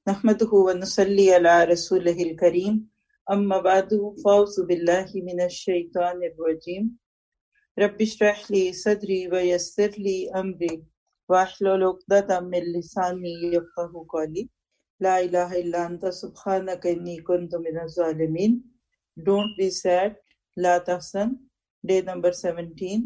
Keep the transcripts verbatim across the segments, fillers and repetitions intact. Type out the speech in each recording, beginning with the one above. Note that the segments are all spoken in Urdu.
نحمده ونصلي على رسوله الكريم اما بعد فاعوذ بالله من الشيطان الرجيم رب اشرح لي صدري ويسر لي امري واحلل عقدة من لساني يفقهوا قولي لا اله الا انت سبحانك اني كنت من الظالمين. Don't be sad, لا تحزن. Day number seventeen.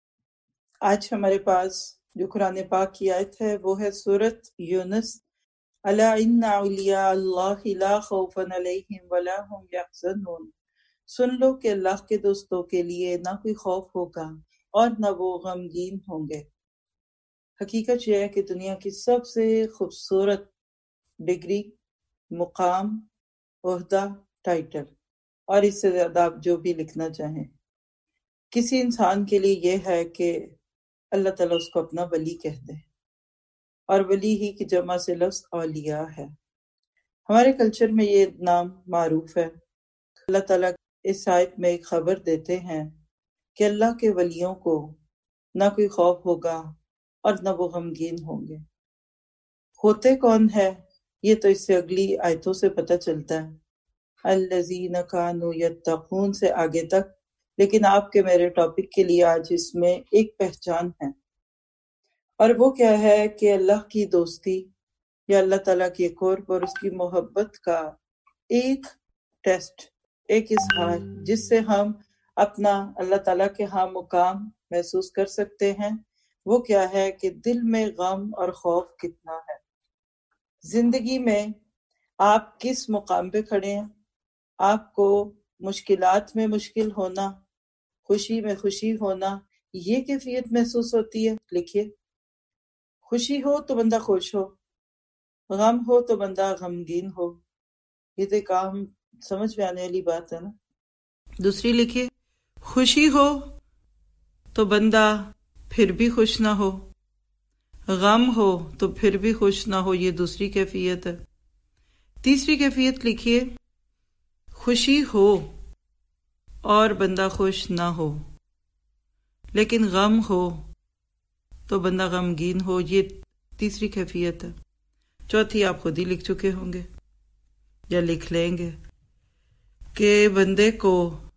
آج ہمارے پاس جو قرآن پاک کی آیت ہے وہ ہے سورۃ یونس. الا ان اولیاء اللہ لا خوف علیہم ولا هم یحزنون. سن لو کہ اللہ کے دوستوں کے لیے نہ کوئی خوف ہوگا اور نہ وہ غمگین ہوں گے. حقیقت یہ ہے کہ دنیا کی سب سے خوبصورت ڈگری، مقام، عہدہ، ٹائٹل اور اس سے زیادہ آپ جو بھی لکھنا چاہیں، کسی انسان کے لیے یہ ہے کہ اللہ تعالیٰ اس کو اپنا ولی کہہ دے، اور ولی ہی کی جمع سے لفظ اولیاء ہے. ہمارے کلچر میں یہ نام معروف ہے. اللہ تعالیٰ اس آیت میں ایک خبر دیتے ہیں کہ اللہ کے ولیوں کو نہ کوئی خوف ہوگا اور نہ وہ غمگین ہوں گے. ہوتے کون ہے یہ تو اس سے اگلی آیتوں سے پتہ چلتا ہے، الذین کانوا یتقون سے آگے تک. لیکن آپ کے میرے ٹاپک کے لیے آج اس میں ایک پہچان ہے، اور وہ کیا ہے کہ اللہ کی دوستی یا اللہ تعالیٰ کی قرب اور اس کی محبت کا ایک ٹیسٹ، ایک اظہار جس سے ہم اپنا اللہ تعالیٰ کے ہاں مقام محسوس کر سکتے ہیں. وہ کیا ہے کہ دل میں غم اور خوف کتنا ہے. زندگی میں آپ کس مقام پہ کھڑے ہیں، آپ کو مشکلات میں مشکل ہونا، خوشی میں خوشی ہونا، یہ کیفیت محسوس ہوتی ہے. لکھیے، خوشی ہو تو بندہ خوش ہو، غم ہو تو بندہ غمگین ہو. یہ تو ایک عام سمجھ میں آنے والی بات ہے نا. دوسری لکھیے، خوشی ہو تو بندہ پھر بھی خوش نہ ہو، غم ہو تو پھر بھی خوش نہ ہو. یہ دوسری کیفیت ہے. تیسری کیفیت لکھیے، خوشی ہو اور بندہ خوش نہ ہو، لیکن غم ہو تو بندہ غمگین ہو. یہ تیسری کیفیت ہے. چوتھی آپ خود ہی لکھ چکے ہوں گے یا لکھ لیں گے کہ بندے کو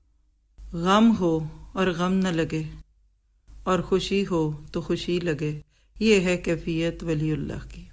غم ہو اور غم نہ لگے، اور خوشی ہو تو خوشی لگے. یہ ہے کیفیت ولی اللہ کی.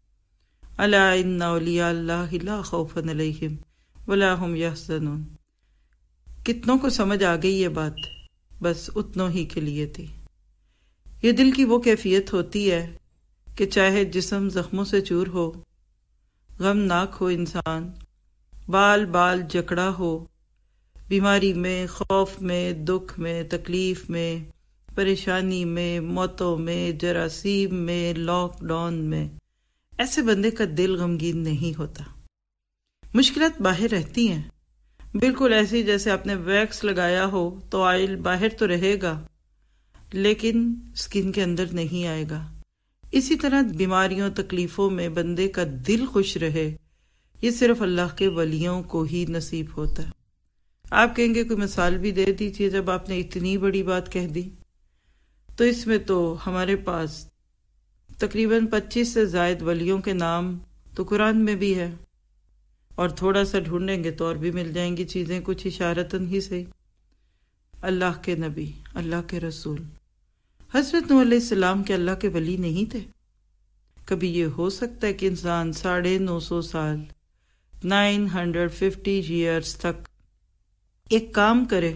الا ان اولیاء اللہ لا خوف علیہم ولا هم یحزنون. کتنوں کو سمجھ آ گئی یہ بات؟ بس اتنوں ہی کے لیے تھی. یہ دل کی وہ کیفیت ہوتی ہے کہ چاہے جسم زخموں سے چور ہو، غمناک ہو انسان، بال بال جکڑا ہو، بیماری میں، خوف میں، دکھ میں، تکلیف میں، پریشانی میں، موتوں میں، جراثیم میں، لاک ڈاؤن میں، ایسے بندے کا دل غمگین نہیں ہوتا. مشکلات باہر رہتی ہیں، بالکل ایسی جیسے آپ نے ویکس لگایا ہو تو آئل باہر تو رہے گا لیکن سکن کے اندر نہیں آئے گا. اسی طرح بیماریوں تکلیفوں میں بندے کا دل خوش رہے، یہ صرف اللہ کے ولیوں کو ہی نصیب ہوتا ہے. آپ کہیں گے کوئی مثال بھی دے دیجیے جب آپ نے اتنی بڑی بات کہہ دی. تو اس میں تو ہمارے پاس تقریباً پچیس سے زائد ولیوں کے نام تو قرآن میں بھی ہے، اور تھوڑا سا ڈھونڈیں گے تو اور بھی مل جائیں گی چیزیں، کچھ اشارتاً ہی صحیح. اللہ کے نبی، اللہ کے رسول حضرت نوح علیہ السلام کے اللہ کے ولی نہیں تھے؟ کبھی یہ ہو سکتا ہے کہ انسان ساڑھے نو سو سال نائن ہنڈریڈ ففٹی ایئرس تک ایک کام کرے،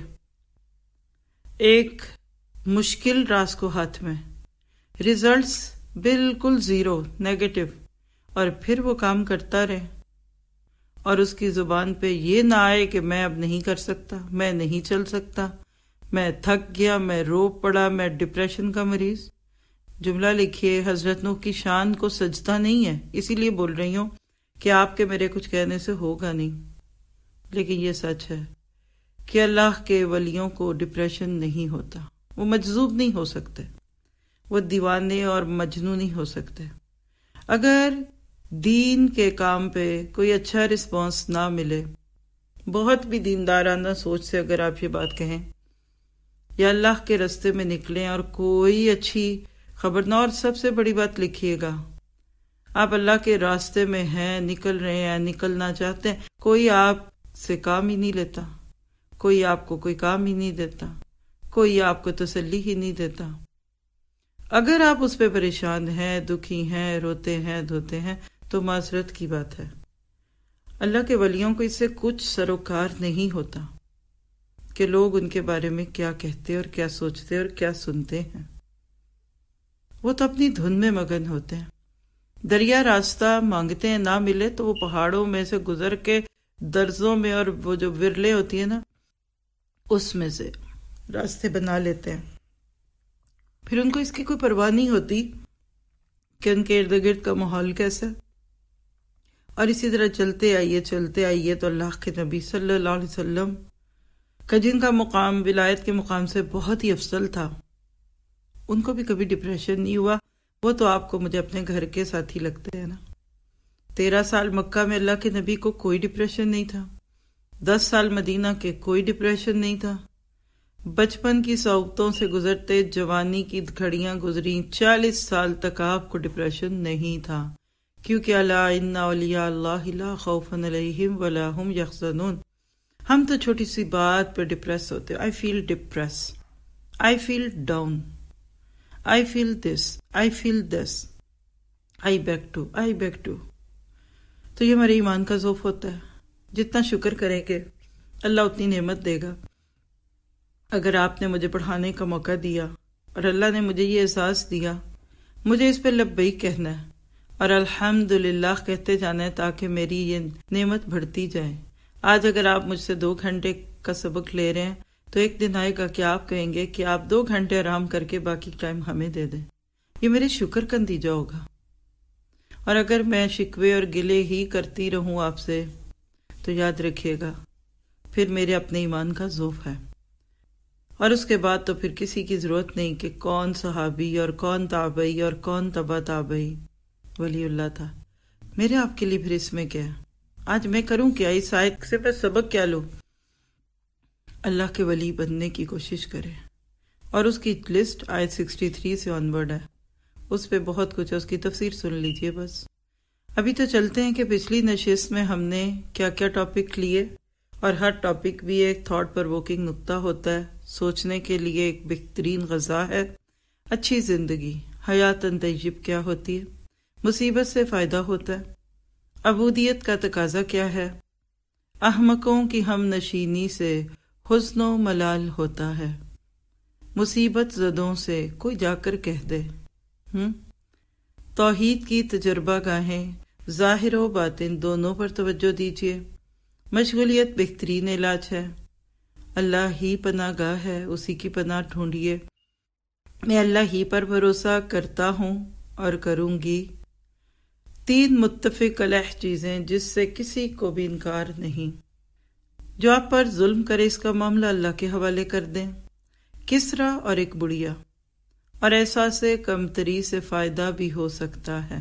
ایک مشکل راز کو ہاتھ میں، ریزلٹس بالکل زیرو، نیگیٹو، اور پھر وہ کام کرتا رہے اور اس کی زبان پہ یہ نہ آئے کہ میں اب نہیں کر سکتا، میں نہیں چل سکتا، میں تھک گیا، میں رو پڑا، میں ڈپریشن کا مریض. جملہ لکھیے، حضرت نوح کی شان کو سجدہ نہیں ہے، اسی لیے بول رہی ہوں کہ آپ کے میرے کچھ کہنے سے ہوگا نہیں، لیکن یہ سچ ہے کہ اللہ کے ولیوں کو ڈپریشن نہیں ہوتا. وہ مجذوب نہیں ہو سکتے، وہ دیوانے اور مجنون نہیں ہو سکتے. اگر دین کے کام پہ کوئی اچھا رسپانس نہ ملے، بہت بھی دیندارانہ سوچ سے اگر آپ یہ بات کہیں یا اللہ کے رستے میں نکلیں اور کوئی اچھی خبر نہ، اور سب سے بڑی بات لکھیے گا، آپ اللہ کے راستے میں ہیں، نکل رہے ہیں، نکلنا چاہتے ہیں، کوئی آپ سے کام ہی نہیں لیتا، کوئی آپ کو کوئی کام ہی نہیں دیتا، کوئی آپ کو تسلی ہی نہیں دیتا۔ اگر آپ اس پہ پریشان ہیں، دکھی ہیں، روتے ہیں، دھوتے ہیں، تو معذرت کی بات ہے۔ اللہ کے ولیوں کو اس سے کچھ سروکار نہیں ہوتا کہ لوگ ان کے بارے میں کیا کہتے اور کیا سوچتے اور کیا سنتے ہیں۔ وہ تو اپنی دھن میں مگن ہوتے ہیں۔ دریا راستہ مانگتے ہیں، نہ ملے تو وہ پہاڑوں میں سے گزر کے درزوں میں، اور وہ جو ورلیں ہوتی ہیں نا، اس میں سے راستے بنا لیتے ہیں۔ پھر ان کو اس کی کوئی پرواہ نہیں ہوتی کہ ان کے ارد گرد کا ماحول کیسا ہے۔ اور اسی طرح چلتے آئیے چلتے آئیے تو اللہ کے نبی صلی اللہ علیہ وسلم کا جن کا مقام ولایت کے مقام سے بہت ہی افضل تھا، ان کو بھی کبھی ڈپریشن نہیں ہوا۔ وہ تو آپ کو مجھے اپنے گھر کے ساتھی لگتے ہیں نا۔ تیرہ سال مکہ میں اللہ کے نبی کو کوئی ڈپریشن نہیں تھا، دس سال مدینہ کے کوئی ڈپریشن نہیں تھا، بچپن کی صعوبتوں سے گزرتے جوانی کی گھڑیاں گزری، چالیس سال تک آپ کو ڈپریشن نہیں تھا، کیونکہ الا ان اولیاء اللہ لا خوف علیہم ولا هم یحزنون۔ ہم تو چھوٹی سی بات پہ ڈپریس ہوتے، I feel depress, I feel down, I feel this, I feel this, I back to, I back to. تو یہ ہمارے ایمان کا ضعف ہوتا ہے۔ جتنا شکر کریں گے اللہ اتنی نعمت دے گا۔ اگر آپ نے مجھے پڑھانے کا موقع دیا اور اللہ نے مجھے یہ احساس دیا، مجھے اس پہ لبیک کہنا ہے اور الحمدللہ کہتے جانا ہے تاکہ میری یہ نعمت بڑھتی جائے۔ آج اگر آپ مجھ سے دو گھنٹے کا سبق لے رہے ہیں تو ایک دن آئے گا کہ آپ کہیں گے کہ آپ دو گھنٹے آرام کر کے باقی ٹائم ہمیں دے دیں۔ یہ میرے شکر کا نتیجہ ہوگا۔ اور اگر میں شکوے اور گلے ہی کرتی رہوں آپ سے تو یاد رکھیے گا پھر میرے اپنے ایمان کا ضعف ہے۔ اور اس کے بعد تو پھر کسی کی ضرورت نہیں کہ کون صحابی اور کون تابعی اور کون تبع تابعی ولی اللہ تھا۔ میرے آپ کے لیے پھر اس میں کیا ہے؟ آج میں کروں کیا؟ اس آیت سے میں سبق کیا لوں؟ اللہ کے ولی بننے کی کوشش کرے، اور اس کی لسٹ آیت سکسٹی تھری سے آنورڈ ہے، اس پہ بہت کچھ ہے، اس کی تفسیر سن لیجئے بس۔ ابھی تو چلتے ہیں کہ پچھلی نشست میں ہم نے کیا کیا ٹاپک لیے، اور ہر ٹاپک بھی ایک تھاٹ پرووکنگ نقطہ ہوتا ہے، سوچنے کے لیے ایک بہترین غذا ہے۔ اچھی زندگی حیات طیب کیا ہوتی ہے؟ مصیبت سے فائدہ ہوتا ہے۔ عبودیت کا تقاضا کیا ہے؟ احمقوں کی ہم نشینی سے حزن و ملال ہوتا ہے، مصیبت زدوں سے کوئی جا کر کہہ دے۔ ہم توحید کی تجربہ گاہیں ظاہر و باطن دونوں پر توجہ دیجیے۔ مشغولیت بہترین علاج ہے، اللہ ہی پناہ گاہ ہے، اسی کی پناہ ڈھونڈیے۔ میں اللہ ہی پر بھروسہ کرتا ہوں اور کروں گی۔ تین متفق علیہ چیزیں جس سے کسی کو بھی انکار نہیں۔ جو آپ پر ظلم کرے اس کا معاملہ اللہ کے حوالے کر دیں۔ کسرا اور ایک بڑیا، اور احساس کمتری سے فائدہ بھی ہو سکتا ہے۔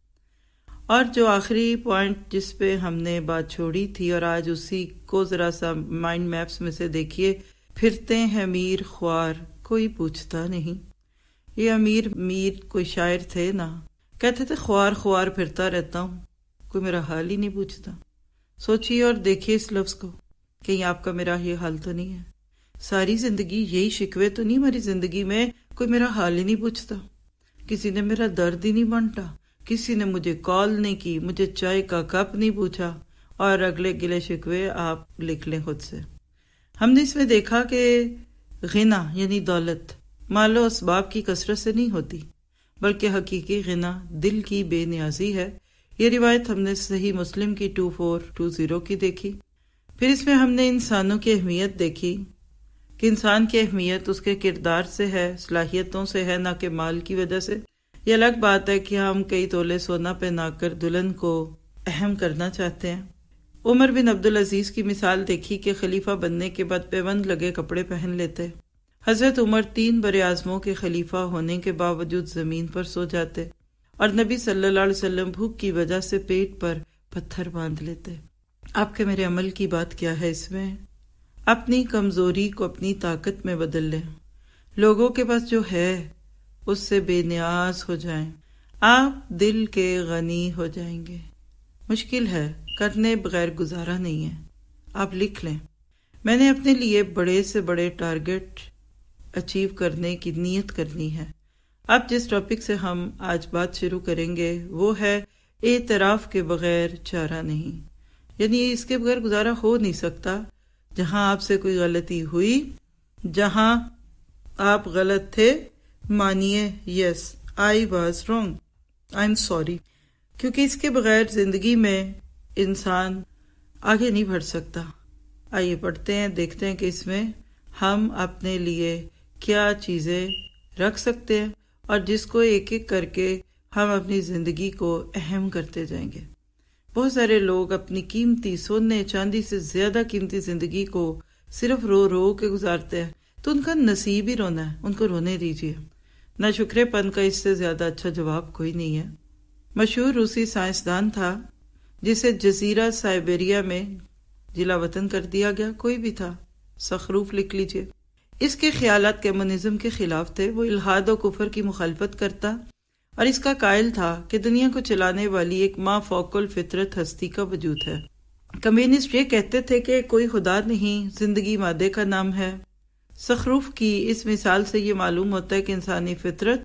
اور جو آخری پوائنٹ جس پہ ہم نے بات چھوڑی تھی، اور آج اسی کو ذرا سا مائنڈ میپس میں سے دیکھیے، پھرتے ہیں میر خوار کوئی پوچھتا نہیں۔ یہ امیر میر کوئی شاعر تھے نا، کہتے تھے خوار خوار پھرتا رہتا ہوں، کوئی میرا حال ہی نہیں پوچھتا۔ سوچیے اور دیکھیے اس لفظ کو، کہیں آپ کا میرا یہ حال تو نہیں ہے؟ ساری زندگی یہی شکوے تو نہیں ہماری زندگی میں؟ کوئی میرا حال ہی نہیں پوچھتا، کسی نے میرا درد ہی نہیں بانٹا، کسی نے مجھے کال نہیں کی، مجھے چائے کا کپ نہیں پوچھا، اور اگلے گلے شکوے آپ لکھ لیں خود سے۔ ہم نے اس میں دیکھا کہ غنا یعنی دولت مال و اسباب کی کثرت سے نہیں ہوتی، بلکہ حقیقی غنا دل کی بے نیازی ہے۔ یہ روایت ہم نے صحیح مسلم کی ٹو فور ٹو زیرو کی دیکھی۔ پھر اس میں ہم نے انسانوں کی اہمیت دیکھی کہ انسان کی اہمیت اس کے کردار سے ہے، صلاحیتوں سے ہے، نہ کہ مال کی وجہ سے۔ یہ الگ بات ہے کہ ہم کئی تولے سونا پہنا کر دلہن کو اہم کرنا چاہتے ہیں۔ عمر بن عبدالعزیز کی مثال دیکھی کہ خلیفہ بننے کے بعد پیوند لگے کپڑے پہن لیتے۔ حضرت عمر تین بر اعظموں کے خلیفہ ہونے کے باوجود زمین پر سو جاتے، اور نبی صلی اللہ علیہ وسلم بھوک کی وجہ سے پیٹ پر پتھر باندھ لیتے۔ آپ کے میرے عمل کی بات کیا ہے اس میں؟ اپنی کمزوری کو اپنی طاقت میں بدل لیں، لوگوں کے پاس جو ہے اس سے بے نیاز ہو جائیں، آپ دل کے غنی ہو جائیں گے۔ مشکل ہے، کرنے بغیر گزارا نہیں ہے۔ آپ لکھ لیں، میں نے اپنے لیے بڑے سے بڑے ٹارگٹ اچیو کرنے کی نیت کرنی ہے۔ اب جس ٹاپک سے ہم آج بات شروع کریں گے وہ ہے اعتراف کے بغیر چارہ نہیں، یعنی اس کے بغیر گزارا ہو نہیں سکتا۔ جہاں آپ سے کوئی غلطی ہوئی، جہاں آپ غلط تھے، مانیے yes I was wrong, I am sorry, کیونکہ اس کے بغیر زندگی میں انسان آگے نہیں بڑھ سکتا۔ آئیے پڑھتے ہیں، دیکھتے ہیں کہ اس میں ہم اپنے لیے کیا چیزیں رکھ سکتے ہیں اور جس کو ایک ایک کر کے ہم اپنی زندگی کو اہم کرتے جائیں گے۔ بہت سارے لوگ اپنی قیمتی سونے چاندی سے زیادہ قیمتی زندگی کو صرف رو رو کے گزارتے ہیں، تو ان کا نصیب ہی رونا ہے، ان کو رونے دیجیے۔ نہ شکرے پن کا اس سے زیادہ اچھا جواب کوئی نہیں ہے۔ مشہور روسی سائنسدان تھا جسے جزیرہ سائبیریا میں جلا وطن کر دیا گیا، کوئی بھی تھا، سخروف لکھ لیجیے۔ اس کے خیالات کمیونزم کے خلاف تھے، وہ الحاد و کفر کی مخالفت کرتا اور اس کا قائل تھا کہ دنیا کو چلانے والی ایک ما فوق الفطرت ہستی کا وجود ہے۔ کمیونسٹ یہ کہتے تھے کہ کوئی خدا نہیں، زندگی مادے کا نام ہے۔ سخروف کی اس مثال سے یہ معلوم ہوتا ہے کہ انسانی فطرت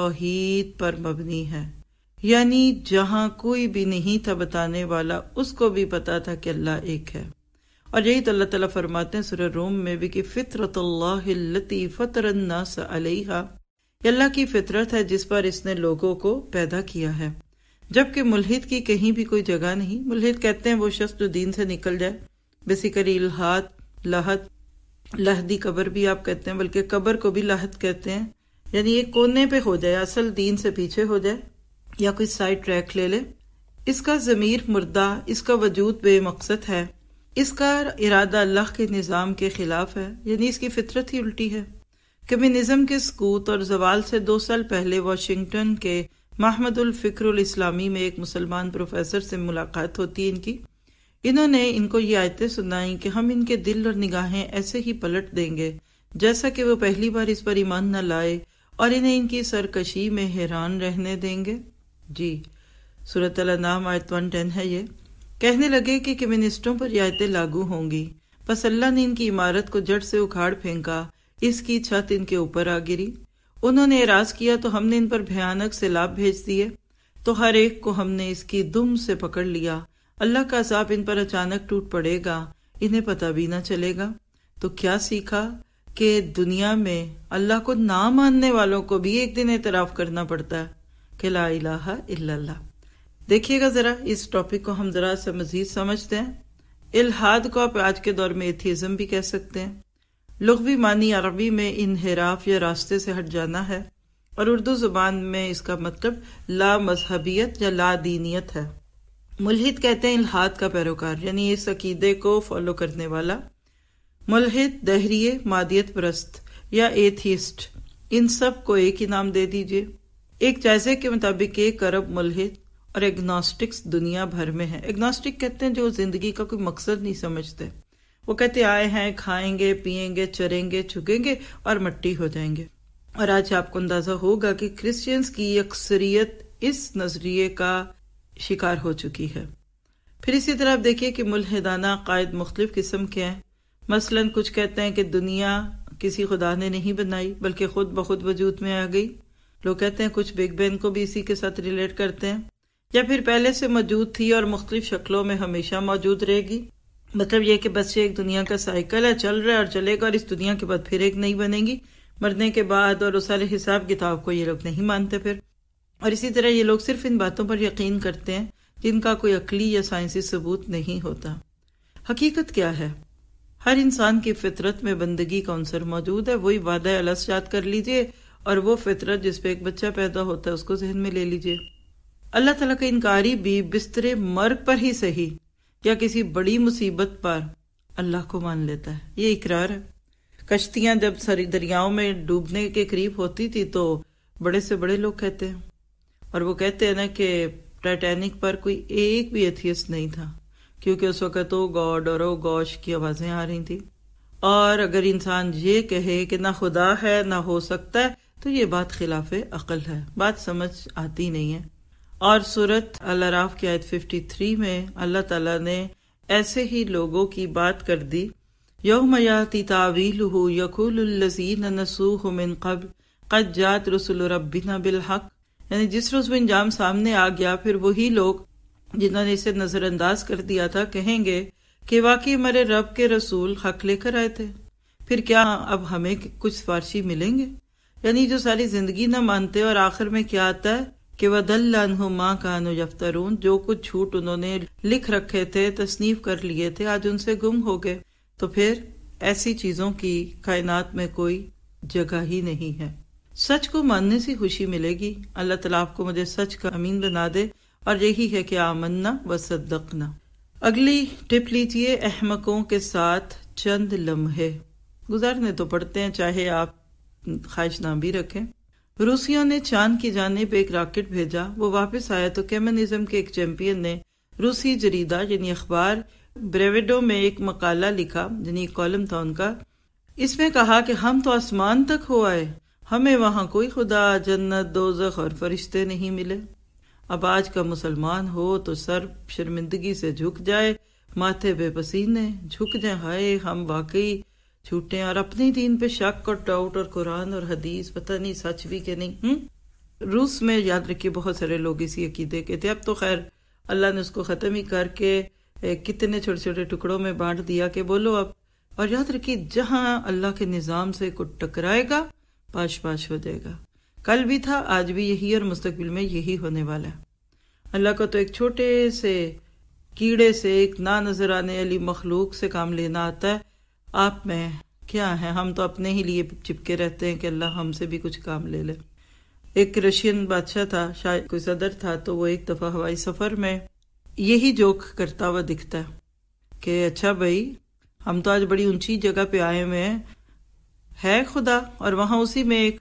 توحید پر مبنی ہے، یعنی جہاں کوئی بھی نہیں تھا بتانے والا، اس کو بھی پتا تھا کہ اللہ ایک ہے۔ اور یہی تو اللہ تعالیٰ فرماتے ہیں سورہ روم میں بھی کہ فطرت اللہ التی فطر الناس علیہا، یہ اللہ کی فطرت ہے جس پر اس نے لوگوں کو پیدا کیا ہے۔ جبکہ ملحد کی کہیں بھی کوئی جگہ نہیں۔ ملحد کہتے ہیں وہ شخص جو دین سے نکل جائے، بیسیکلی الحاد، لحد، لحدی قبر بھی آپ کہتے ہیں، بلکہ قبر کو بھی لحد کہتے ہیں، یعنی ایک کونے پہ ہو جائے، اصل دین سے پیچھے ہو جائے یا کوئی سائیڈ ٹریک لے لے۔ اس کا ضمیر مردہ، اس کا وجود بے مقصد ہے، اس کا ارادہ اللہ کے نظام کے خلاف ہے، یعنی اس کی فطرت ہی الٹی ہے۔ کمیونزم کے سقوط اور زوال سے دو سال پہلے واشنگٹن کے محمد الفکر الاسلامی میں ایک مسلمان پروفیسر سے ملاقات ہوتی ہے ان کی۔ انہوں نے ان کو یہ آیتیں سنائیں کہ ہم ان کے دل اور نگاہیں ایسے ہی پلٹ دیں گے جیسا کہ وہ پہلی بار اس پر ایمان نہ لائے، اور انہیں ان کی سرکشی میں حیران رہنے دیں گے۔ جی سورۃ الانعام آیت ایک سو دس ہے یہ۔ کہنے لگے کہ کمیونسٹوں پر یہ آیتیں لاگو ہوں گی، پس اللہ نے ان کی عمارت کو جڑ سے اکھاڑ پھینکا، اس کی چھت ان کے اوپر آ گری۔ انہوں نے اعراض کیا تو ہم نے ان پر بھیانک سیلاب بھیج دیے، تو ہر ایک کو ہم نے اس کی دم سے پکڑ لیا۔ اللہ کا عذاب ان پر اچانک ٹوٹ پڑے گا، انہیں پتہ بھی نہ چلے گا۔ تو کیا سیکھا کہ دنیا میں اللہ کو نہ ماننے والوں کو بھی ایک دن اعتراف کرنا پڑتا ہے کہ لا الہ الا اللہ۔ دیکھیے گا ذرا اس ٹاپک کو ہم ذرا سے مزید سمجھتے ہیں۔ الحاد کو آپ آج کے دور میں ایتھیزم بھی کہہ سکتے ہیں۔ لغوی معنی عربی میں انحراف یا راستے سے ہٹ جانا ہے، اور اردو زبان میں اس کا مطلب لا مذہبیت یا لا دینیت ہے۔ ملحد کہتے ہیں الحاد کا پیروکار، یعنی اس عقیدے کو فالو کرنے والا۔ ملحد، دہریے، مادیت پرست یا ایتھیسٹ، ان سب کو ایک ہی نام دے دیجئے۔ ایک جائزے کے مطابق ایک ارب ملحد اور ایگنوسٹکس دنیا بھر میں ہیں۔ ایگنوسٹک کہتے ہیں جو زندگی کا کوئی مقصد نہیں سمجھتے، وہ کہتے آئے ہیں، کھائیں گے، پیئیں گے، چریں گے، چھگیں گے اور مٹی ہو جائیں گے۔ اور آج آپ کو اندازہ ہوگا کہ کرسچنز کی اکثریت اس نظریے کا شکار ہو چکی ہے۔ پھر اسی طرح آپ دیکھیے کہ ملحدانہ عقائد مختلف قسم کے ہیں۔ مثلا کچھ کہتے ہیں کہ دنیا کسی خدا نے نہیں بنائی بلکہ خود بخود وجود میں آ گئی۔ لوگ کہتے ہیں کچھ بگ بینگ کو بھی اسی کے ساتھ ریلیٹ کرتے ہیں، یا پھر پہلے سے موجود تھی اور مختلف شکلوں میں ہمیشہ موجود رہے گی۔ مطلب یہ کہ بس یہ ایک دنیا کا سائیکل ہے، چل رہا ہے اور چلے گا، اور اس دنیا کے بعد پھر ایک نئی بنے گی مرنے کے بعد، اور اس سارے حساب کتاب کو یہ لوگ نہیں مانتے پھر۔ اور اسی طرح یہ لوگ صرف ان باتوں پر یقین کرتے ہیں جن کا کوئی عقلی یا سائنسی ثبوت نہیں ہوتا۔ حقیقت کیا ہے؟ ہر انسان کی فطرت میں بندگی کا عنصر موجود ہے۔ وہی وعدہ الست یاد کر لیجئے، اور وہ فطرت جس پہ ایک بچہ پیدا ہوتا ہے اس کو ذہن میں لے لیجئے۔ اللہ تعالیٰ کا انکاری بھی بستر مرگ پر ہی صحیح یا کسی بڑی مصیبت پر اللہ کو مان لیتا ہے، یہ اقرار ہے۔ کشتیاں جب سری دریاؤں میں ڈوبنے کے قریب ہوتی تھی تو بڑے سے بڑے لوگ کہتے ہیں، اور وہ کہتے ہیں نا کہ ٹائٹینک پر کوئی ایک بھی ایتھیسٹ نہیں تھا، کیونکہ اس وقت او گاڈ اور او گوش کی آوازیں آ رہی تھیں۔ اور اگر انسان یہ کہے کہ نہ خدا ہے نہ ہو سکتا ہے، تو یہ بات خلاف عقل ہے، بات سمجھ آتی نہیں ہے۔ اور سورۃ الاعراف کی آیت ترپن میں اللہ تعالیٰ نے ایسے ہی لوگوں کی بات کر دی، یوم یاتی تاویلہ یقول الذین نسوہ من قبل قد جاءت رسل ربنا بالحق، یعنی جس روز وہ انجام سامنے آ گیا پھر وہی لوگ جنہوں نے اسے نظر انداز کر دیا تھا کہیں گے کہ واقعی ہمارے رب کے رسول حق لے کر آئے تھے، پھر کیا اب ہمیں کچھ سفارشی ملیں گے؟ یعنی جو ساری زندگی نہ مانتے اور آخر میں کیا آتا ہے کہ وَضَلَّ عَنْهُمْ مَا كَانُوا يَفْتَرُونَ، جو کچھ جھوٹ انہوں نے لکھ رکھے تھے، تصنیف کر لیے تھے، آج ان سے گم ہو گئے۔ تو پھر ایسی چیزوں کی کائنات میں کوئی جگہ ہی نہیں ہے۔ سچ کو ماننے سے خوشی ملے گی۔ اللہ تعالیٰ آپ کو مجھے سچ کا امین بنا دے، اور یہی ہے کہ آمنا وصدقنا۔ اگلی ٹپ لیجیے، احمقوں کے ساتھ چند لمحے گزارنے تو پڑتے ہیں چاہے آپ خواہش نہ بھی رکھیں۔ روسیوں نے چاند کی جانب ایک راکٹ بھیجا، وہ واپس آیا تو کمیونزم کے ایک چیمپئن نے روسی جریدہ یعنی اخبار بریویڈو میں ایک مقالہ لکھا، یعنی کالم تھا ان کا۔ اس میں کہا کہ ہم تو آسمان تک ہو آئے، ہمیں وہاں کوئی خدا، جنت، دوزخ اور فرشتے نہیں ملے۔ اب آج کا مسلمان ہو تو سر شرمندگی سے جھک جائے، ماتھے بے پسینے جھک جائیں، ہائے ہم واقعی جھوٹے، اور اپنے دین پہ شک اور ڈاؤٹ، اور قرآن اور حدیث پتہ نہیں سچ بھی کہ نہیں۔ ہم روس میں یاد رکھیے بہت سارے لوگ اسی عقیدے کے تھے، اب تو خیر اللہ نے اس کو ختم ہی کر کے کتنے چھوٹے چھوٹے ٹکڑوں میں بانٹ دیا کہ بولو اب۔ اور یاد رکھیے جہاں اللہ کے نظام سے کوئی ٹکرائے گا پاش پاش ہو جائے گا۔ کل بھی تھا، آج بھی یہی، اور مستقبل میں یہی ہونے والا ہے۔ اللہ کو تو ایک چھوٹے سے کیڑے سے، ایک نہ نظر آنے والی مخلوق سے کام لینا آتا ہے، آپ میں کیا ہے؟ ہم تو اپنے ہی لیے چپکے رہتے ہیں کہ اللہ ہم سے بھی کچھ کام لے لے۔ ایک رشین بادشاہ تھا، شاید کوئی صدر تھا، تو وہ ایک دفعہ ہوائی سفر میں یہی جوک کرتا ہوا دکھتا ہے کہ اچھا بھائی ہم تو آج بڑی اونچی جگہ پہ آئے ہوئے ہیں، ہے خدا؟ اور وہاں اسی میں ایک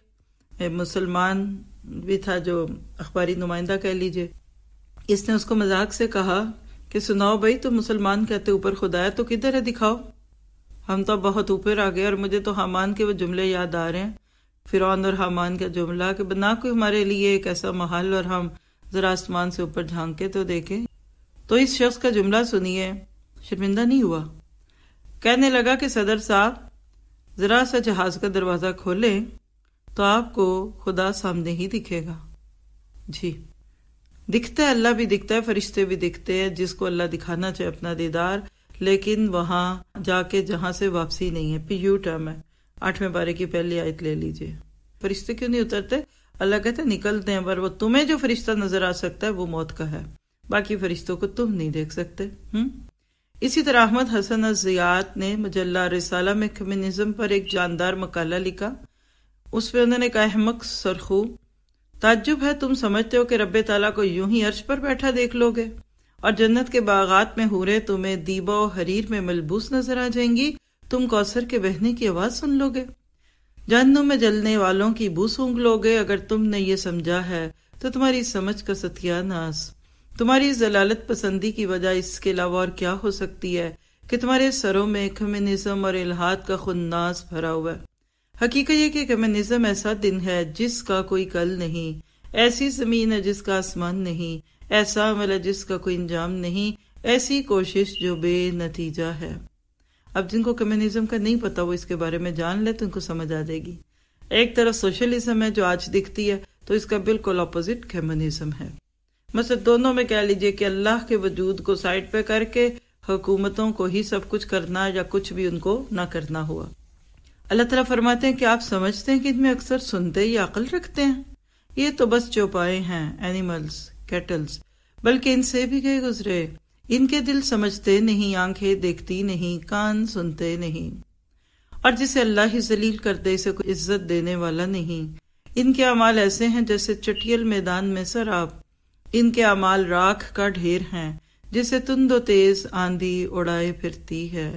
مسلمان بھی تھا جو اخباری نمائندہ کہہ لیجئے، اس نے اس کو مذاق سے کہا کہ سناؤ بھائی تم مسلمان کہتے اوپر خدا ہے تو کدھر ہے دکھاؤ۔ ہم تو بہت اوپر آ گئے، اور مجھے تو حامان کے وہ جملے یاد آ رہے ہیں، فرعون اور حامان کا جملہ کہ بنا کوئی ہمارے لیے ایک ایسا محل اور ہم ذرا آسمان سے اوپر جھانک کے تو دیکھیں۔ تو اس شخص کا جملہ سنیے، شرمندہ نہیں ہوا، کہنے لگا کہ صدر صاحب ذرا سا جہاز کا دروازہ کھولیں تو آپ کو خدا سامنے ہی دکھے گا۔ جی دکھتا ہے، اللہ بھی دکھتا ہے، فرشتے بھی دکھتے ہیں، جس کو اللہ دکھانا چاہے اپنا دیدار، لیکن وہاں جا کے جہاں سے واپسی نہیں ہے، پھر یو ٹرم ہے۔ آٹھویں پارے کی پہلی آیت لے لیجئے۔ فرشتے کیوں نہیں اترتے؟ اللہ کہتے ہیں نکلتے ہیں، پر وہ تمہیں جو فرشتہ نظر آ سکتا ہے وہ موت کا ہے، باقی فرشتوں کو تم نہیں دیکھ سکتے۔ ہم اسی طرح احمد حسن الزیات نے مجلہ رسالہ میں کمیونزم پر ایک جاندار مقالہ لکھا، اس پہ انہوں نے کہا احمق سرخو، تعجب ہے تم سمجھتے ہو کہ رب تعالیٰ کو یوں ہی عرش پر بیٹھا دیکھ لو گے، اور جنت کے باغات میں حوریں تمہیں دیبا و حریر میں ملبوس نظر آ جائیں گی، تم کوثر کے بہنے کی آواز سن لو گے، جہنم میں جلنے والوں کی بو سونگھ لو گے۔ اگر تم نے یہ سمجھا ہے تو تمہاری سمجھ کا ستیہ ناس، تمہاری ضلالت پسندی کی وجہ اس کے علاوہ اور کیا ہو سکتی ہے کہ تمہارے سروں میں کمیونزم اور الحاد کا خناس بھرا ہوا ہے۔ حقیقت یہ کہ کمیونزم ایسا دن ہے جس کا کوئی کل نہیں، ایسی زمین ہے جس کا آسمان نہیں، ایسا عمل ہے جس کا کوئی انجام نہیں، ایسی کوشش جو بے نتیجہ ہے۔ اب جن کو کمیونزم کا نہیں پتا وہ اس کے بارے میں جان لے تو ان کو سمجھ آ جائے گی۔ ایک طرف سوشلزم ہے جو آج دکھتی ہے، تو اس کا بالکل اپوزٹ کمیونزم ہے۔ مثلا دونوں میں کہہ لیجئے کہ اللہ کے وجود کو سائڈ پہ کر کے حکومتوں کو ہی سب کچھ کرنا یا کچھ بھی ان کو نہ کرنا ہوا۔ اللہ تعالیٰ فرماتے ہیں کہ آپ سمجھتے ہیں کہ ان میں اکثر سنتے یا عقل رکھتے ہیں، یہ تو بس چوپائے ہیں، اینیملز، کیٹلز، بلکہ ان سے بھی گئے گزرے، ان کے دل سمجھتے نہیں، آنکھیں دیکھتی نہیں، کان سنتے نہیں، اور جسے اللہ ہی ذلیل کر دے اسے کوئی عزت دینے والا نہیں۔ ان کے اعمال ایسے ہیں جیسے چٹیل میدان میں سراب، ان کے اعمال راکھ کا ڈھیر ہیں جسے تند و تیز آندھی اڑائے پھرتی ہے۔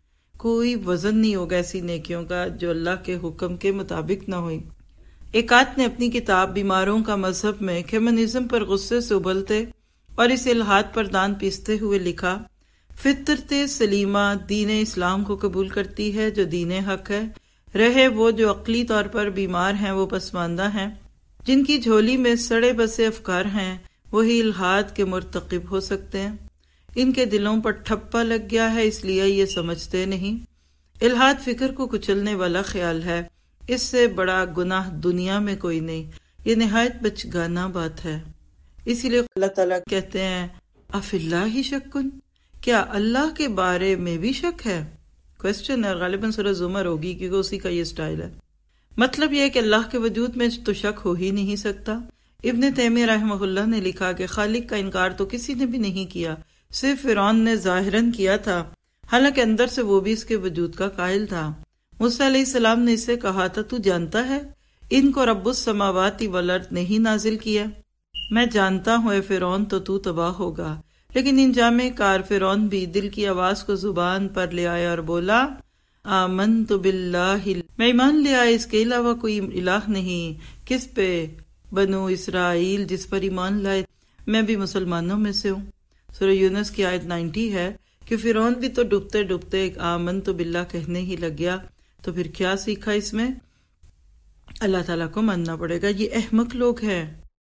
کوئی وزن نہیں ہوگا ایسی نیکیوں کا جو اللہ کے حکم کے مطابق نہ ہوئی۔ ایک آدمی نے اپنی کتاب بیماروں کا مذہب میں کمیونزم پر غصے سے ابلتے اور اس الحاد پر دان پیستے ہوئے لکھا، فطرت سلیمہ دین اسلام کو قبول کرتی ہے جو دین حق ہے، رہے وہ جو عقلی طور پر بیمار ہیں، وہ پسماندہ ہیں، جن کی جھولی میں سڑے بسے افکار ہیں، وہی الحاد کے مرتکب ہو سکتے ہیں۔ ان کے دلوں پر ٹھپا لگ گیا ہے، اس لیے یہ سمجھتے نہیں۔ الحاد فکر کو کچلنے والا خیال ہے، اس سے بڑا گناہ دنیا میں کوئی نہیں۔ یہ نہایت بچگانہ بات ہے۔ اسی لیے اللہ تعالیٰ کہتے ہیں اف اللہ شکن، کیا اللہ کے بارے میں بھی شک ہے؟ کوشچن ہے، غالباً سورہ زمر ہوگی کیونکہ اسی کا یہ سٹائل ہے۔ مطلب یہ ہے کہ اللہ کے وجود میں تو شک ہو ہی نہیں سکتا۔ ابن تیمیہ رحمہ اللہ نے لکھا کہ خالق کا انکار تو کسی نے بھی نہیں کیا، صرف فرعون نے ظاہراً کیا تھا، حالانکہ اندر سے وہ بھی اس کے وجود کا قائل تھا۔ موسیٰ علیہ السلام نے اسے کہا تھا تو جانتا ہے ان کو رب السماوات والارض نہیں نازل کیا؟ میں جانتا ہوں اے فرعون تو تو تباہ ہوگا۔ لیکن انجام کار فرعون بھی دل کی آواز کو زبان پر لے آیا اور بولا آمنت باللہ، میں ایمان لے آیا اس کے علاوہ کوئی الہ نہیں۔ کس پہ؟ بنو اسرائیل، جس پر ایمان لائے۔ میں بھی مسلمانوں میں سے ہوں۔ سورہ یونس کی آیت نائنٹی ہے کہ فرعون بھی تو ڈوبتے ڈوبتے آمنت باللہ کہنے ہی لگ گیا، تو پھر کیا سیکھا اس میں؟ اللہ تعالیٰ کو ماننا پڑے گا۔ یہ احمق لوگ ہیں،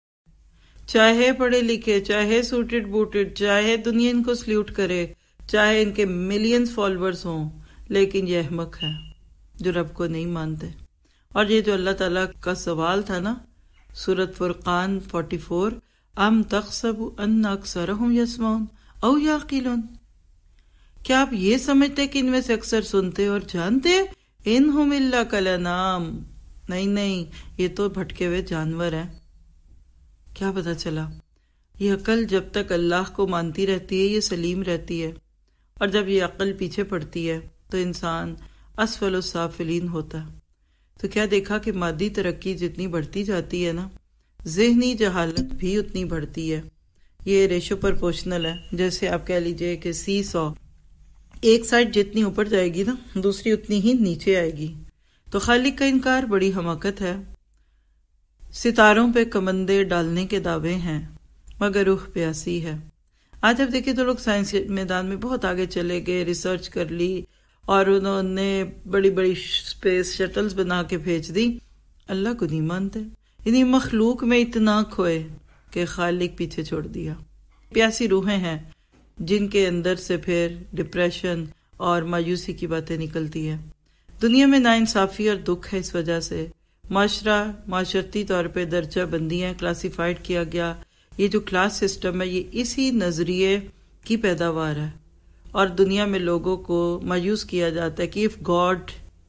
چاہے پڑھے لکھے، چاہے سوٹڈ بوٹڈ، چاہے دنیا ان کو سلیوٹ کرے، چاہے ان کے ملینز فالوورز ہوں، لیکن یہ احمق ہیں جو رب کو نہیں مانتے۔ اور یہ جو اللہ تعالیٰ کا سوال تھا نا، سورۃ فرقان فورٹی فور، ام تحسب ان اکثرہم یسمعون او یعقلون، کیا آپ یہ سمجھتے کہ ان میں سے اکثر سنتے اور جانتے؟ انہم الا کالانعام، نہیں نہیں، یہ تو بھٹکے ہوئے جانور ہیں۔ کیا پتا چلا؟ یہ عقل جب تک اللہ کو مانتی رہتی ہے یہ سلیم رہتی ہے، اور جب یہ عقل پیچھے پڑتی ہے تو انسان اسفل السافلین ہوتا ہے۔ تو کیا دیکھا کہ مادی ترقی جتنی بڑھتی جاتی ہے نا، ذہنی جہالت بھی اتنی بڑھتی ہے۔ یہ ریشو پرپورشنل ہے، جیسے آپ کہہ لیجئے کہ سی سو، ایک سائڈ جتنی اوپر جائے گی نا دوسری اتنی ہی نیچے آئے گی۔ تو خالق کا انکار بڑی حماقت ہے۔ ستاروں پہ کمندے ڈالنے کے دعوے ہیں مگر روح پیاسی ہے۔ آج اب دیکھیں تو لوگ سائنس میدان میں بہت آگے چلے گئے، ریسرچ کر لی، اور انہوں نے بڑی بڑی سپیس شٹلز بنا کے بھیج دی، اللہ کو نہیں مانتے۔ یعنی مخلوق میں اتنا کھوئے کہ خالق پیچھے چھوڑ دیا۔ پیاسی روحیں ہیں جن کے اندر سے پھر ڈپریشن اور مایوسی کی باتیں نکلتی ہیں۔ دنیا میں ناانصافی اور دکھ ہے، اس وجہ سے معاشرہ معاشرتی طور پہ درجہ بندیاں کلاسیفائڈ کیا گیا۔ یہ جو کلاس سسٹم ہے یہ اسی نظریے کی پیداوار ہے، اور دنیا میں لوگوں کو مایوس کیا جاتا ہے کہ اف گاڈ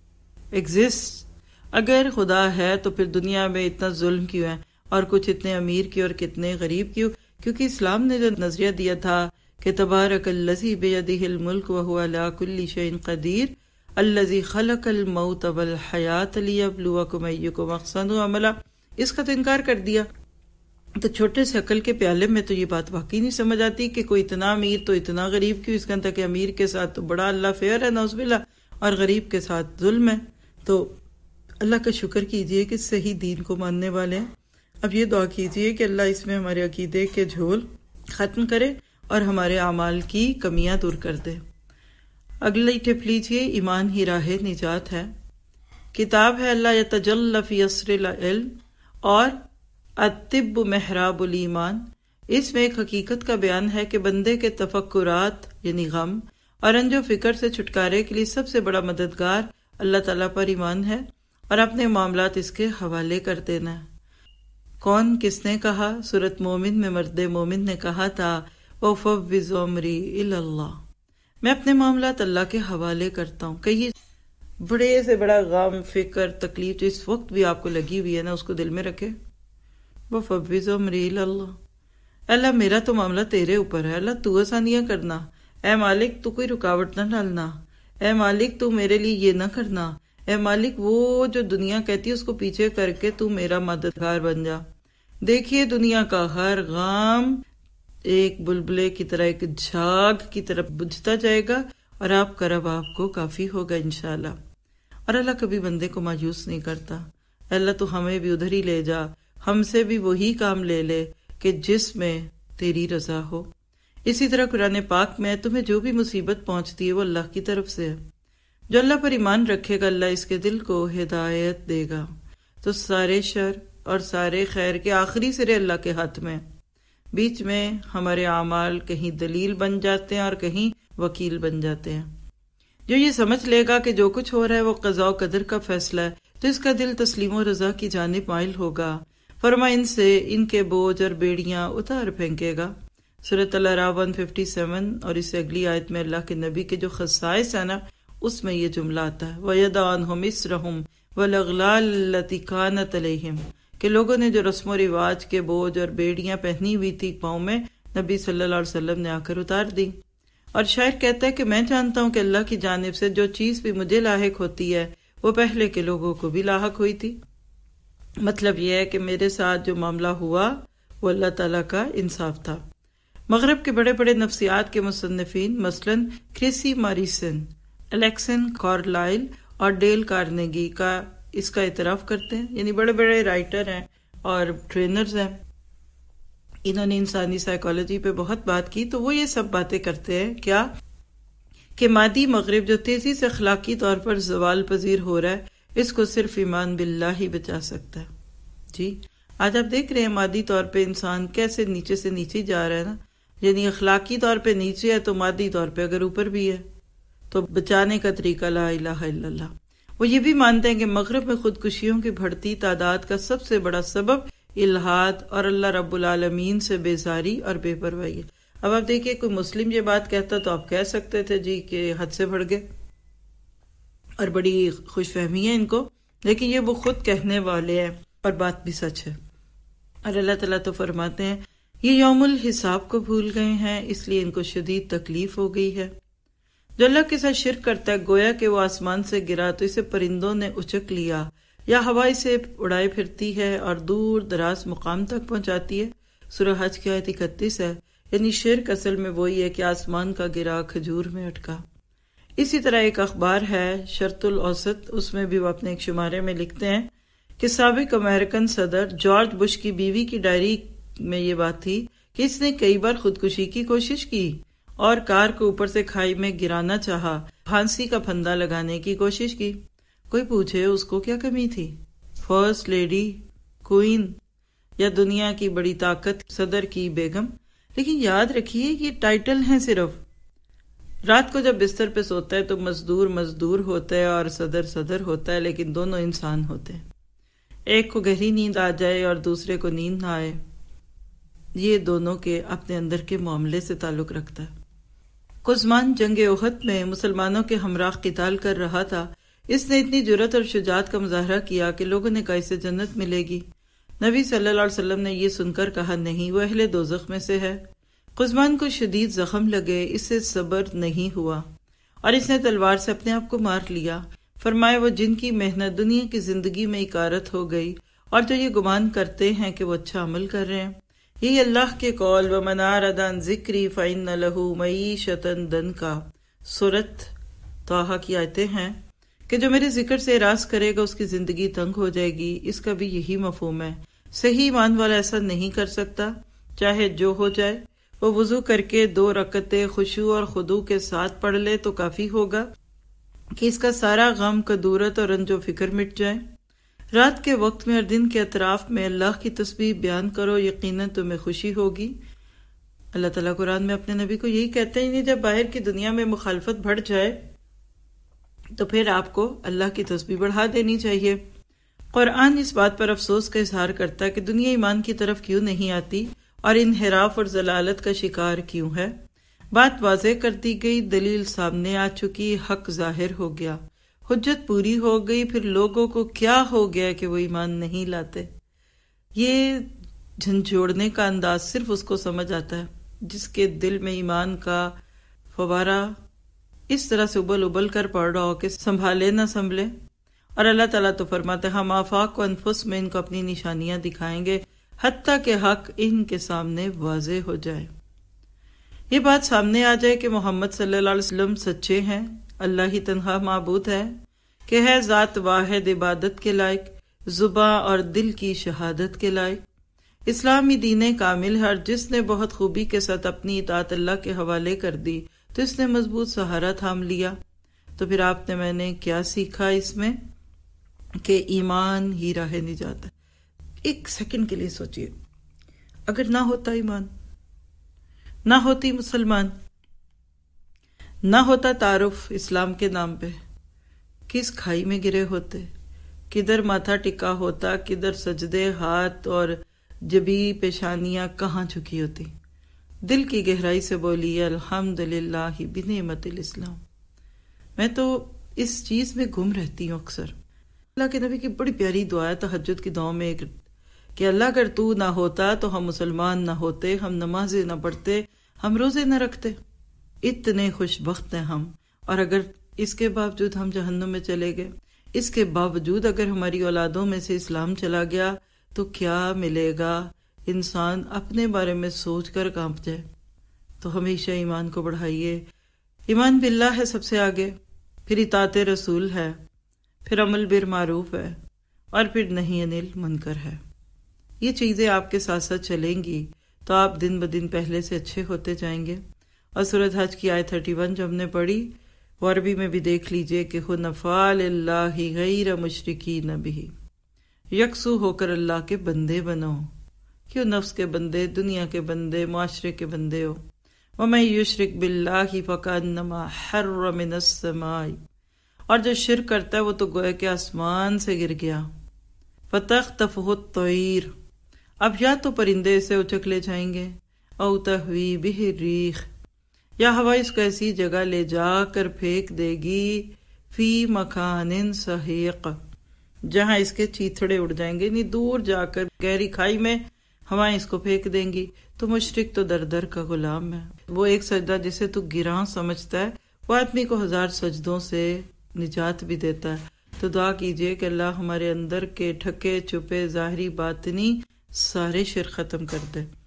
ایگزسٹ، اگر خدا ہے تو پھر دنیا میں اتنا ظلم کیوں ہے، اور کچھ اتنے امیر کیوں اور کتنے غریب کیوں؟ کیونکہ اسلام نے جو نظریہ دیا تھا کہ تبارک الذی بیدہ الملک وہو علی کل شیء قدیر الذی خلق الموت والحیاۃ لیبلوکم ایکم احسن عملا، اس کا تو انکار کر دیا۔ تو چھوٹے سے عقل کے پیالے میں تو یہ بات واقعی نہیں سمجھ آتی کہ کوئی اتنا امیر تو اتنا غریب کیوں۔ اس کا تک کہ امیر کے ساتھ تو بڑا اللہ فیئر ہے نعوذ باللہ، اور غریب کے ساتھ ظلم ہے۔ تو اللہ کا شکر کیجئے کہ صحیح دین کو ماننے والے ہیں۔ اب یہ دعا کیجئے کہ اللہ اس میں ہمارے عقیدے کے جھول ختم کرے اور ہمارے اعمال کی کمیاں دور کر دے۔ اگلی ٹپ لیجئے، ایمان ہی راہ نجات ہے۔ کتاب ہے اللہ یتجلی فی اسر العلم اور الطب محراب الایمان۔ اس میں ایک حقیقت کا بیان ہے کہ بندے کے تفکرات یعنی غم اور رنج و فکر سے چھٹکارے کے لیے سب سے بڑا مددگار اللہ تعالیٰ پر ایمان ہے، اور اپنے معاملات اس کے حوالے کر دینا ہے۔ کون کس نے کہا؟ سورۃ مومن میں مرد مومن نے کہا تھا وَأُفَوِّضُ أَمْرِي إِلَى اللَّهِ، میں اپنے معاملات اللہ کے حوالے کرتا ہوں۔ کہیں بڑے سے بڑا غم فکر تکلیف جو اس وقت بھی آپ کو لگی ہوئی ہے نا، اس کو دل میں رکھے۔ وَأُفَوِّضُ أَمْرِي إِلَى اللَّهِ، اللہ میرا تو معاملہ تیرے اوپر ہے، اللہ تو آسانیاں کرنا، اے مالک تو کوئی رکاوٹ نہ ڈالنا، اے مالک تو میرے لیے یہ نہ کرنا، اے مالک وہ جو دنیا کہتی ہے اس کو پیچھے کر کے تو میرا مددگار بن جا۔ دیکھیے دنیا کا ہر غم ایک بلبلے کی طرح، ایک جھاگ کی طرف بجھتا جائے گا، اور آپ کا رب آپ کو کافی ہوگا انشاءاللہ۔ اور اللہ کبھی بندے کو مایوس نہیں کرتا۔ اللہ تو ہمیں بھی ادھر ہی لے جا، ہم سے بھی وہی کام لے لے کہ جس میں تیری رضا ہو۔ اسی طرح قرآن پاک میں تمہیں جو بھی مصیبت پہنچتی ہے وہ اللہ کی طرف سے ہے۔ جو اللہ پر ایمان رکھے گا اللہ اس کے دل کو ہدایت دے گا۔ تو سارے شر اور سارے خیر کے آخری سرے اللہ کے ہاتھ میں، بیچ میں ہمارے اعمال کہیں دلیل بن جاتے ہیں اور کہیں وکیل بن جاتے ہیں۔ جو یہ سمجھ لے گا کہ جو کچھ ہو رہا ہے وہ قضاء و قدر کا فیصلہ ہے تو اس کا دل تسلیم و رضا کی جانب مائل ہوگا۔ فرما ان سے ان کے بوجھ اور بیڑیاں اتار پھینکے گا۔ سورۃ الاعراف ایک سو سچاون اور اس سے اگلی آیت میں اللہ کے نبی کے جو خصائص ہیں نا اس میں یہ جملہ آتا ہے وَيَضَعَ عَنْهُمْ إِصْرَهُمْ وَالْأَغْلَالَ الَّتِي كَانَتْ عَلَيْهِمْ کہ لوگوں نے جو رسم و رواج کے بوجھ اور بیڑیاں پہنی ہوئی تھی پاؤں میں نبی صلی اللہ علیہ وسلم نے آ کر اتار دی۔ اور شاعر کہتا ہے کہ میں جانتا ہوں کہ اللہ کی جانب سے جو چیز بھی مجھے لاحق ہوتی ہے وہ پہلے کے لوگوں کو بھی لاحق ہوئی تھی۔ مطلب یہ ہے کہ میرے ساتھ جو معاملہ ہوا وہ اللہ تعالیٰ کا انصاف تھا۔ مغرب کے بڑے بڑے نفسیات کے مصنفین مثلاً کریسی ماریسن، الیکسن کارلائل اور ڈیل کارنیگی کا اس کا اعتراف کرتے ہیں، یعنی بڑے بڑے رائٹر ہیں اور ٹرینرز ہیں، انہوں نے انسانی سائیکالوجی پہ بہت بات کی۔ تو وہ یہ سب باتیں کرتے ہیں کیا کہ مادی مغرب جو تیزی سے اخلاقی طور پر زوال پذیر ہو رہا ہے اس کو صرف ایمان باللہ ہی بچا سکتا ہے۔ جی آج آپ دیکھ رہے ہیں مادی طور پہ انسان کیسے نیچے سے نیچے جا رہا ہے نا، یعنی اخلاقی طور پہ نیچے ہے تو مادی طور پہ اگر اوپر بھی ہے تو بچانے کا طریقہ لا الہ الا اللہ۔ وہ یہ بھی مانتے ہیں کہ مغرب میں خودکشیوں کی بڑھتی تعداد کا سب سے بڑا سبب الحاد اور اللہ رب العالمین سے بیزاری اور بے پرواہی ہے۔ اب آپ دیکھیے کوئی مسلم یہ بات کہتا تو آپ کہہ سکتے تھے جی کہ حد سے بڑھ گئے اور بڑی خوش فہمی ہے ان کو، لیکن یہ وہ خود کہنے والے ہیں اور بات بھی سچ ہے۔ اور اللہ تعالیٰ تو فرماتے ہیں یہ یوم الحساب کو بھول گئے ہیں اس لیے ان کو شدید تکلیف ہو گئی ہے۔ جو اللہ کے ساتھ شرک کرتا ہے گویا کہ وہ آسمان سے گرا تو اسے پرندوں نے اچک لیا یا ہوا اسے اڑائے پھرتی ہے اور دور دراز مقام تک پہنچاتی ہے۔ سورہ حج کی آیت اکتیس ہے، یعنی شرک اصل میں وہی ہے کہ آسمان کا گرا کھجور میں اٹکا۔ اسی طرح ایک اخبار ہے شرط الاوسط، اس میں بھی وہ اپنے ایک شمارے میں لکھتے ہیں کہ سابق امریکن صدر جارج بش کی بیوی کی ڈائری میں یہ بات تھی کہ اس نے کئی بار خودکشی کی کوشش کی اور کار کو اوپر سے کھائی میں گرانا چاہا، پھانسی کا پھندا لگانے کی کوشش کی۔ کوئی پوچھے اس کو کیا کمی تھی؟ فرسٹ لیڈی، کوئین یا دنیا کی بڑی طاقت صدر کی بیگم؟ لیکن یاد رکھیے یہ ٹائٹل ہیں صرف۔ رات کو جب بستر پہ سوتا ہے تو مزدور مزدور ہوتا ہے اور صدر صدر ہوتا ہے، لیکن دونوں انسان ہوتے ہیں۔ ایک کو گہری نیند آ جائے اور دوسرے کو نیند نہ آئے، یہ دونوں کے اپنے اندر کے معاملے سے تعلق رکھتا ہے۔ قزمان جنگ احد میں مسلمانوں کے ہمراہ قتال کر رہا تھا، اس نے اتنی جرأت اور شجاعت کا مظاہرہ کیا کہ لوگوں نے کہا اسے جنت ملے گی۔ نبی صلی اللہ علیہ وسلم نے یہ سن کر کہا نہیں، وہ اہل دوزخ میں سے ہے۔ قزمان کو شدید زخم لگے، اس سے صبر نہیں ہوا اور اس نے تلوار سے اپنے آپ کو مار لیا۔ فرمایا وہ جن کی محنت دنیا کی زندگی میں اکارت ہو گئی اور جو یہ گمان کرتے ہیں کہ وہ اچھا عمل کر رہے ہیں، یہی اللہ کے قول وَمَنْ أَعْرَضَ عَنْ ذِكْرِي فَإِنَّ لَهُ مَعِيشَةً ضَنْكَا سورۃ طٰہٰ کی آیتیں ہیں کہ جو میرے ذکر سے اعراض کرے گا اس کی زندگی تنگ ہو جائے گی۔ اس کا بھی یہی مفہوم ہے۔ صحیح ایمان والا ایسا نہیں کر سکتا، چاہے جو ہو جائے۔ وہ وضو کر کے دو رکعتیں خشوع اور خضوع کے ساتھ پڑھ لے تو کافی ہوگا کہ اس کا سارا غم کدورت اور رنج و فکر مٹ جائے۔ رات کے وقت میں اور دن کے اطراف میں اللہ کی تسبیح بیان کرو، یقیناً تمہیں خوشی ہوگی۔ اللہ تعالیٰ قرآن میں اپنے نبی کو یہی کہتے ہیں، جب باہر کی دنیا میں مخالفت بڑھ جائے تو پھر آپ کو اللہ کی تسبیح بڑھا دینی چاہیے۔ قرآن اس بات پر افسوس کا اظہار کرتا ہے کہ دنیا ایمان کی طرف کیوں نہیں آتی اور انحراف اور ضلالت کا شکار کیوں ہے۔ بات واضح کر دی گئی، دلیل سامنے آ چکی، حق ظاہر ہو گیا، حجت پوری ہو گئی، پھر لوگوں کو کیا ہو گیا کہ وہ ایمان نہیں لاتے۔ یہ جھنجھوڑنے کا انداز صرف اس کو سمجھ آتا ہے جس کے دل میں ایمان کا فوارہ اس طرح سے ابل ابل کر پڑ رہا ہو کہ سنبھالے نہ سنبھلے۔ اور اللہ تعالیٰ تو فرماتے ہم آفاق و انفس میں ان کو اپنی نشانیاں دکھائیں گے حتیٰ کہ حق ان کے سامنے واضح ہو جائے، یہ بات سامنے آ جائے کہ محمد صلی اللہ علیہ وسلم سچے ہیں، اللہ ہی تنہا معبود ہے، کہ ہے ذات واحد عبادت کے لائق، زباں اور دل کی شہادت کے لائق۔ اسلامی دین کامل ہے اور جس نے بہت خوبی کے ساتھ اپنی اطاعت اللہ کے حوالے کر دی تو اس نے مضبوط سہارا تھام لیا۔ تو پھر آپ نے میں نے کیا سیکھا اس میں کہ ایمان ہی راہ نجات ہے۔ ایک سیکنڈ کے لیے سوچئے، اگر نہ ہوتا ایمان، نہ ہوتی مسلمان، نہ ہوتا تعارف اسلام کے نام پہ، کس کھائی میں گرے ہوتے، کدھر ماتھا ٹکا ہوتا، کدھر سجدے ہاتھ اور جبی پیشانیاں کہاں جھکی ہوتی۔ دل کی گہرائی سے بولی الحمدللہ بنعمت الاسلام۔ میں تو اس چیز میں گم رہتی ہوں اکثر۔ اللہ کے نبی کی بڑی پیاری دعا ہے تہجد کی دعاؤں میں ایک، کہ اللہ اگر تو نہ ہوتا تو ہم مسلمان نہ ہوتے، ہم نمازیں نہ پڑھتے، ہم روزے نہ رکھتے، اتنے خوش بخت ہیں ہم، اور اگر اس کے باوجود ہم جہنم میں چلے گئے، اس کے باوجود اگر ہماری اولادوں میں سے اسلام چلا گیا تو کیا ملے گا؟ انسان اپنے بارے میں سوچ کر کانپ جائے۔ تو ہمیشہ ایمان کو بڑھائیے۔ ایمان باللہ ہے سب سے آگے، پھر اطاعت رسول ہے، پھر عمل بالمعروف ہے، اور پھر نہی عن المنکر ہے۔ یہ چیزیں آپ کے ساتھ ساتھ چلیں گی تو آپ دن بدن پہلے سے اچھے ہوتے جائیں گے۔ اور سورۃ حج کی آیت اکتیس جو ہم نے پڑھی وہ عربی میں بھی دیکھ لیجئے کہ حنفاء للہ غیر مشرکین بہ، یکسو ہو کر اللہ کے بندے بنو، کیوں نفس کے بندے، دنیا کے بندے، معاشرے کے بندے ہو۔ وَمَن یشرک بِاللَّهِ فَكَأَنَّمَا حَرَّ مِنَ السَّمَاءِ، اور جو شرک کرتا ہے وہ تو گویا کہ آسمان سے گر گیا۔ فَتَخْطَفُهُ الطَّيْرُ، اب یا تو پرندے اسے اچک لے جائیں گے، او تہوی بہ الرِّیح، یا ہوا اس کو ایسی جگہ لے جا کر پھینک دے گی، فی مکان سحیق، جہاں اس کے چیتھڑے اڑ جائیں گے، یعنی دور جا کر گہری کھائی میں ہوائیں اس کو پھینک دیں گی۔ تو مشرک تو در در کا غلام ہے، وہ ایک سجدہ جسے تو گراں سمجھتا ہے وہ آدمی کو ہزار سجدوں سے نجات بھی دیتا ہے۔ تو دعا کیجئے کہ اللہ ہمارے اندر کے ڈھکے چھپے ظاہری باطنی سارے شرک ختم کر دے۔